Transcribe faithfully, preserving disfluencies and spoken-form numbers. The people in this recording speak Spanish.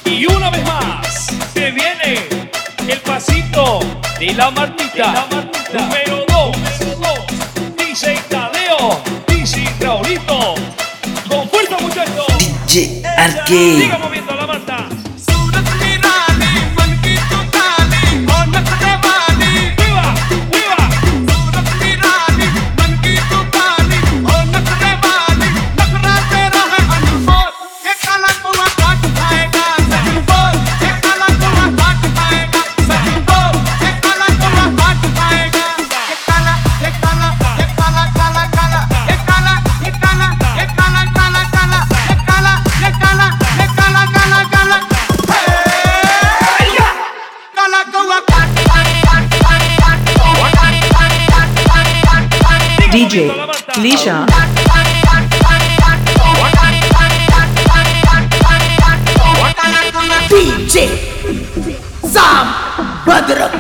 Y una vez más, se viene el pasito de la Martita. De la Martita. Número dos. D J Tadeo, D J Raulito. Con fuerza, muchachos. D J Arcade. Siga moviendo la Marta. D J Lisha. D J Sam Badrak.